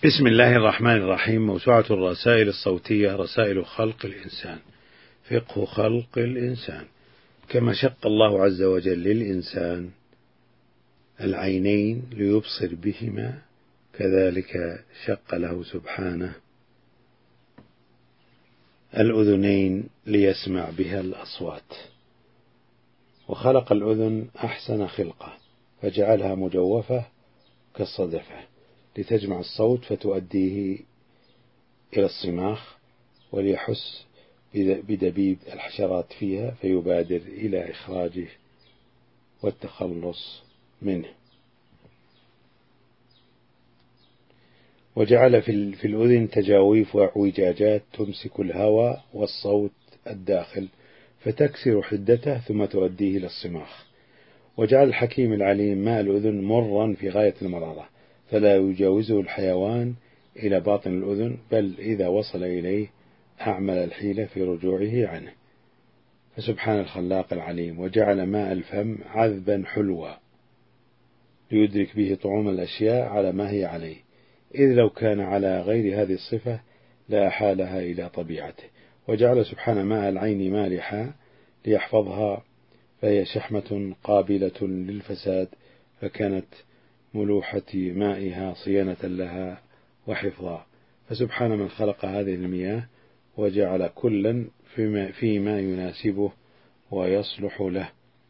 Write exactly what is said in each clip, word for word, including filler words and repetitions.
بسم الله الرحمن الرحيم. موسوعة الرسائل الصوتية رسائل خلق الإنسان، فقه خلق الإنسان. كما شق الله عز وجل للإنسان العينين ليبصر بهما، كذلك شق له سبحانه الأذنين ليسمع بها الأصوات، وخلق الأذن أحسن خلقة فجعلها مجوفة كالصدفة لتجمع الصوت فتؤديه إلى الصماخ، وليحس بدبيب الحشرات فيها فيبادر إلى إخراجه والتخلص منه. وجعل في الأذن تجاويف واعوجاجات تمسك الهواء والصوت الداخل فتكسر حدته ثم تؤديه إلى الصماخ. وجعل الحكيم العليم ماء الأذن مرا في غاية المرارة، فلا يجاوزه الحيوان إلى باطن الأذن، بل إذا وصل إليه أعمل الحيلة في رجوعه عنه. فسبحان الخلاق العليم. وجعل ماء الفم عذبا حلوا ليدرك به طعوم الأشياء على ما هي عليه، إذ لو كان على غير هذه الصفة لا أحالها إلى طبيعته. وجعل سبحانه ماء العين مالحا ليحفظها، فهي شحمة قابلة للفساد، فكانت ملوحة مائها صيانة لها وحفظا. فسبحان من خلق هذه المياه وجعل كلا فيما, فيما يناسبه ويصلح له.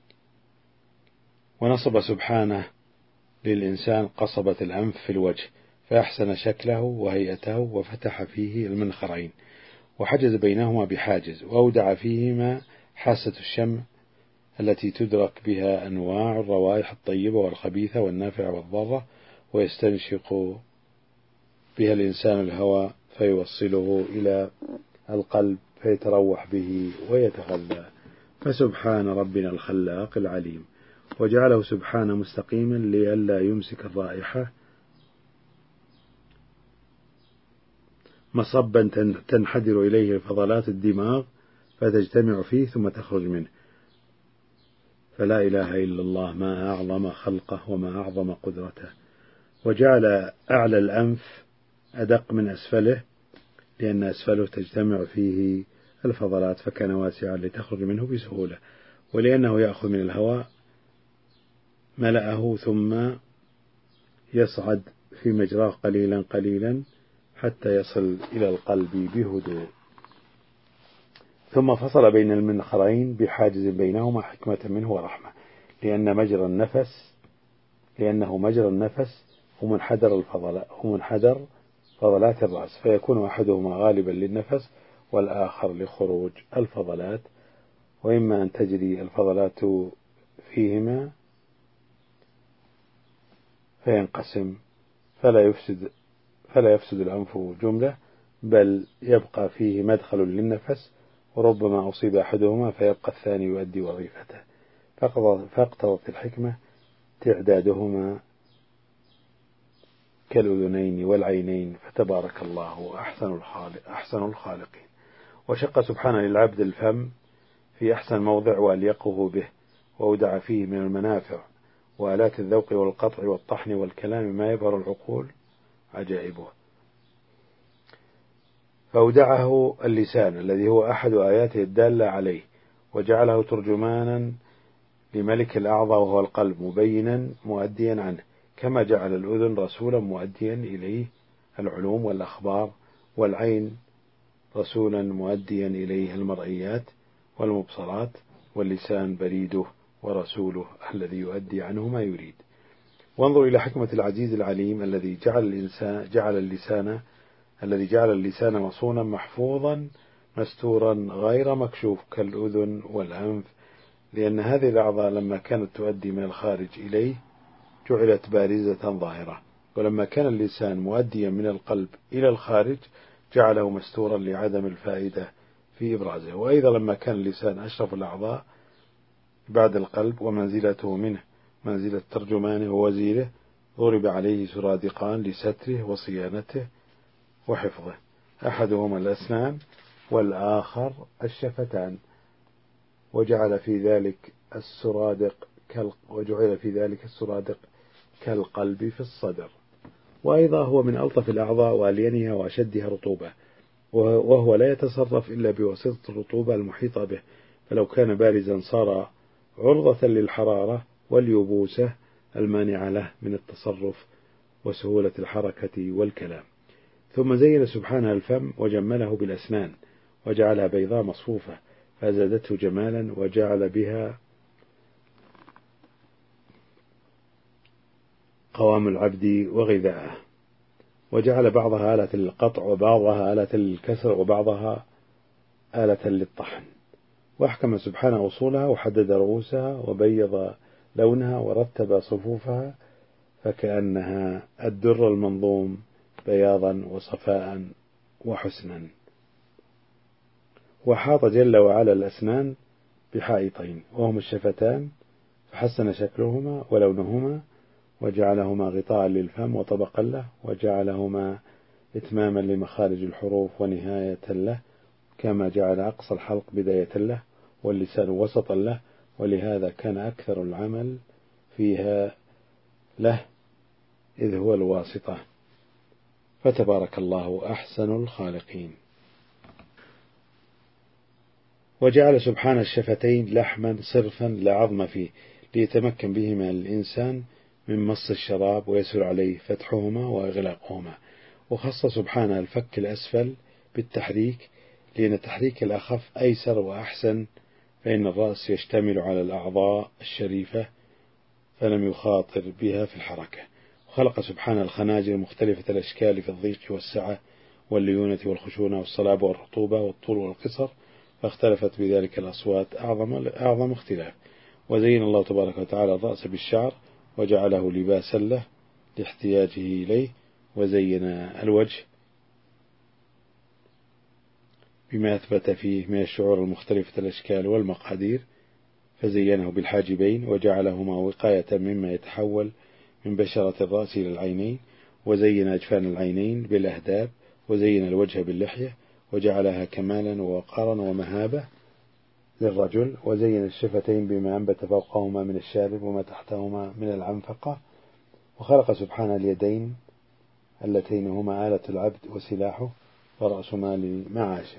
ونصب سبحانه للإنسان قصبة الأنف في الوجه فأحسن شكله وهيئته، وفتح فيه المنخرين وحجز بينهما بحاجز، وأودع فيهما حاسة الشم التي تدرك بها أنواع الروائح الطيبة والخبيثة والنافعة والضارة، ويستنشق بها الإنسان الهواء فيوصله إلى القلب فيتروح به ويتغذى. فسبحان ربنا الخلاق العليم. وجعله سبحانه مستقيما لئلا يمسك الرائحة مصبا تنحدر إليه فضلات الدماغ فتجتمع فيه ثم تخرج منه. فلا إله إلا الله، ما أعظم خلقه وما أعظم قدرته. وجعل أعلى الأنف أدق من أسفله، لأن أسفله تجتمع فيه الفضلات فكان واسعا لتخرج منه بسهولة، ولأنه يأخذ من الهواء ملأه ثم يصعد في مجراه قليلا قليلا حتى يصل إلى القلب بهدوء. ثم فصل بين المنخرين بحاجز بينهما حكمة منه ورحمة، لأن مجرى النفس لأنه مجرى النفس هو منحدر الفضلات هو منحدر فضلات الرأس، فيكون أحدهما غالبا للنفس والآخر لخروج الفضلات، وإما أن تجري الفضلات فيهما فينقسم فلا يفسد فلا يفسد الأنف جملة، بل يبقى فيه مدخل للنفس، وربما أصيب أحدهما فيبقى الثاني يؤدي وظيفته. فاقتضت الحكمة تعدادهما كالأذنين والعينين، فتبارك الله أحسن الخالق أحسن الخالقين. وشق سبحانه للعبد الفم في أحسن موضع وأليقه به، وأودع فيه من المنافع وآلات الذوق والقطع والطحن والكلام ما يبهر العقول عجائبه. فأودعه اللسان الذي هو أحد آياته الدالة عليه، وجعله ترجمانا لملك الأعضى وهو القلب، مبينا مؤديا عنه، كما جعل الأذن رسولا مؤديا إليه العلوم والأخبار، والعين رسولا مؤديا إليه المرئيات والمبصرات، واللسان بريده ورسوله الذي يؤدي عنه ما يريد. وانظر إلى حكمة العزيز العليم الذي جعل الإنسان جعل اللسان الذي جعل اللسان مصونا محفوظا مستورا غير مكشوف كالأذن والأنف، لأن هذه الأعضاء لما كانت تؤدي من الخارج إليه جعلت بارزة ظاهرة، ولما كان اللسان مؤديا من القلب إلى الخارج جعله مستورا لعدم الفائدة في إبرازه. وأيضا لما كان اللسان أشرف الأعضاء بعد القلب ومنزلته منه منزلة ترجمانه ووزيره، ضرب عليه سرادقان لستره وصيانته وحفظه، أحدهما الأسنان والآخر الشفتان، وجعل في ذلك السرادق وجعل في ذلك السرادق كالقلب في الصدر. وأيضا هو من ألطف الأعضاء وألينها وأشدها رطوبة، وهو لا يتصرف إلا بواسطة الرطوبة المحيطة به، فلو كان بارزا صار عرضة للحرارة واليبوسة المانعة له من التصرف وسهولة الحركة والكلام. ثم زين سبحانه الفم وجمله بالأسنان وجعلها بيضاء مصفوفة فزادته جمالا، وجعل بها قوام العبد وغذاءه، وجعل بعضها آلة للقطع وبعضها آلة للكسر وبعضها آلة للطحن، وأحكم سبحانه أصولها وحدد رؤوسها وبيض لونها ورتب صفوفها فكأنها الدر المنظوم بياضا وصفاء وحسنا. وحاط جل وعلا الأسنان بحائطين وهما الشفتان فحسن شكلهما ولونهما، وجعلهما غطاء للفم وطبقا له، وجعلهما إتماما لمخارج الحروف ونهاية له، كما جعل أقصى الحلق بداية له واللسان وسطا له، ولهذا كان أكثر العمل فيها له إذ هو الواسطة، فتبارك الله أحسن الخالقين. وجعل سبحانه الشفتين لحما صرفا لا عظم فيه ليتمكن بهما الإنسان من مص الشراب ويسهل عليه فتحهما وإغلاقهما. وخص سبحانه الفك الأسفل بالتحريك لأن تحريك الأخف أيسر وأحسن، فإن الرأس يشتمل على الأعضاء الشريفة فلم يخاطر بها في الحركة. وخلق سبحانه الخناجر مختلفة الأشكال في الضيق والسعة والليونة والخشونة والصلابة والرطوبة والطول والقصر، فاختلفت بذلك الأصوات أعظم, أعظم اختلاف. وزين الله تبارك وتعالى الرأس بالشعر وجعله لباسا له لاحتياجه إليه، وزين الوجه بما أثبت فيه من الشعور المختلفة الأشكال والمقادير، فزينه بالحاجبين وجعلهما وقاية مما يتحول من بشرة الرأس إلى العينين، وزين أجفان العينين بالأهداب، وزين الوجه باللحية وجعلها كمالا ووقارا ومهابة للرجل، وزين الشفتين بما أنبت فوقهما من الشارب وما تحتهما من العنفقة. وخلق سبحانه اليدين اللتين هما آلة العبد وسلاحه ورأس مال معاشه،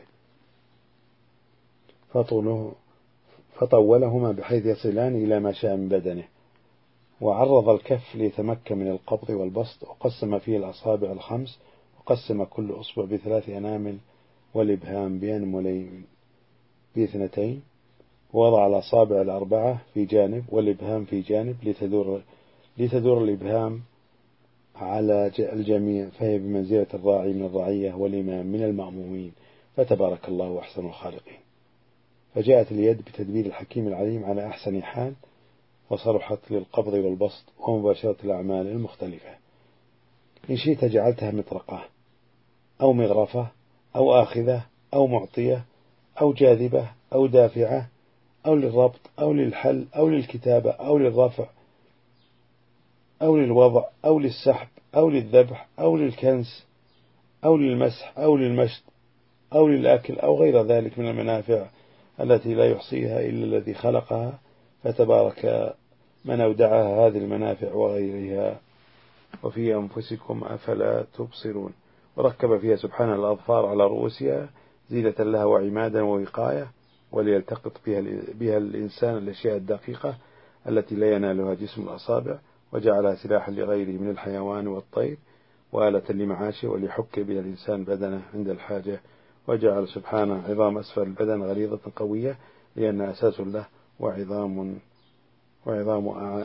فطوله فطولهما بحيث يصلان إلى ما شاء من بدنه، وعرض الكف ليتمكن من القبض والبسط، وقسم فيه الأصابع الخمس، وقسم كل أصبع بثلاث أنامل والإبهام بأنملين باثنتين، ووضع الأصابع الأربعة في جانب والإبهام في جانب لتدور, لتدور الإبهام على الجميع، فهي بمنزلة الراعي من الرعية والإمام من المأمومين، فتبارك الله أحسن الخالقين. فجاءت اليد بتدبير الحكيم العليم على أحسن حال، وصلحت للقبض والبسط ومباشرة الأعمال المختلفة. إن شئت جعلتها مطرقة أو مغرفة أو آخذة أو معطية أو جاذبة أو دافعة أو للربط أو للحل أو للكتابة أو للرفع أو للوضع أو للسحب أو للذبح أو للكنس أو للمسح أو للمشط أو للأكل أو غير ذلك من المنافع التي لا يحصيها إلا الذي خلقها، فتبارك من أودعها هذه المنافع وغيرها. وفي أنفسكم أفلا تبصرون. وركب فيها سبحانه الأظفار على رؤوسها زينة لها وعمادا ووقاية، وليلتقط بها, بها الإنسان الأشياء الدقيقة التي لا ينالها جسم الأصابع، وجعلها سلاحا لغيره من الحيوان والطير وآلة لمعاشه، وليحك بها الإنسان بدنه عند الحاجة. وجعل سبحانه عظام أسفل البدن غليظة قوية لأنها أساس له، وعظام وعظام أع...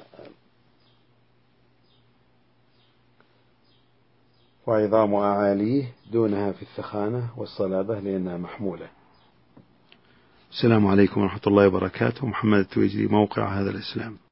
وعظام أعاليه دونها في الثخانة والصلابة لأنها محمولة. السلام عليكم ورحمة الله وبركاته. محمد التويجري، موقع هذا الإسلام.